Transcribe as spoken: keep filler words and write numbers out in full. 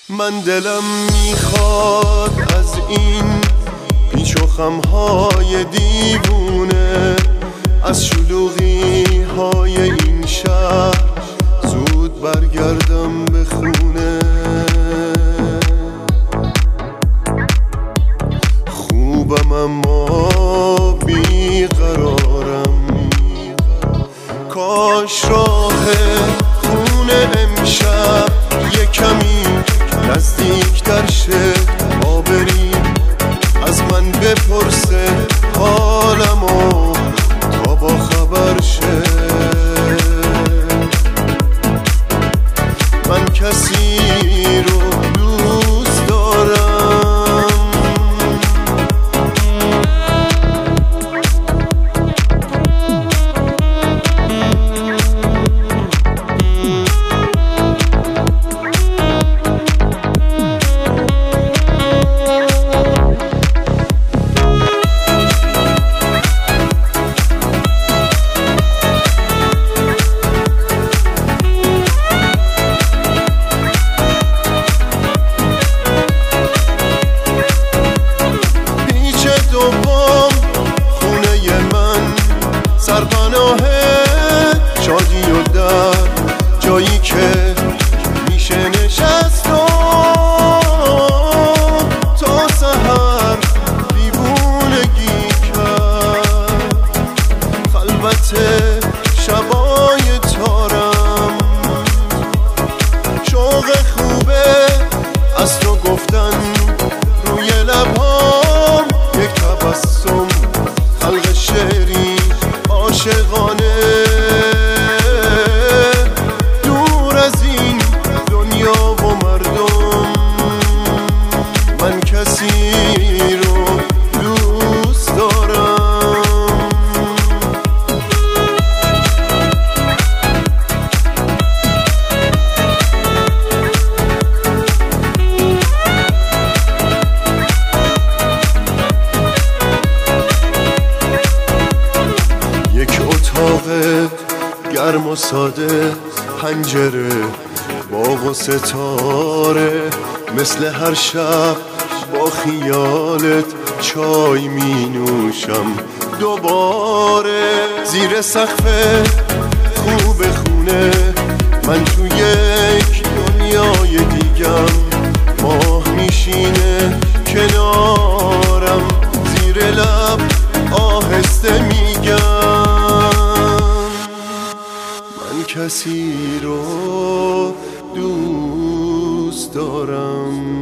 من دلم میخواد از این پیچ و خمهای دیوونه، از شلوغی های این شهر زود برگردم به خونه. خوبم اما بیقرارم، کاش راه خونه امشب یه کمی نزدیک در شه. ما بریم از من بپرسه حالمو تا با خبر شه. من کسی رو دوست دارم، سرپناه شادی و در جایی که میشه نشست و تا سحر دیوونگی کرد. خلوت شبای تارم شوق خوبه از تو گفتن روی لبام، یک تبسم خلق شعری عاشقانه دور از این دنیا و مردم. من کسی رو دوست دارم، یک اتاق گرم و ساده، پنجره باغ و ستاره، مثل هر شب با خیالت چای می نوشم دوباره. زیر سقف خوب خونه من تو یک دنیای دیگم، ماه میشینه کنارم، زیر لب آهسته میگم من کسی رو دوست دارم.